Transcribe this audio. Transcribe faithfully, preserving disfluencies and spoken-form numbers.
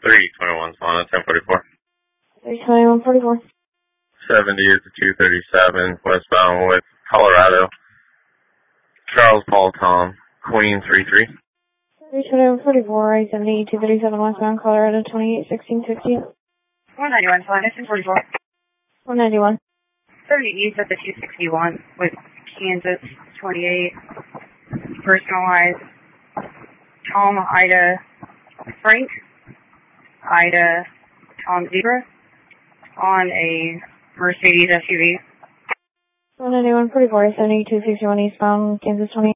three twenty-one Swana, ten forty-four. three twenty-one forty-four. seventy is the two thirty-seven, westbound with Colorado. Charles Paul Tom, Queen three three. three twenty-one forty-four, I seventy, two thirty-seven, westbound Colorado, twenty-eight sixteen fifty. one ninety-one Swana, ten forty-four. one ninety-one. thirty east at the two sixty-one with Kansas, twenty-eight. Personalized. Tom, Ida, Frank, Ida, Tom Zebra, on a Mercedes S U V. one ninety-one forty-four, seventy, two sixty-one eastbound, Kansas, twenty-eight.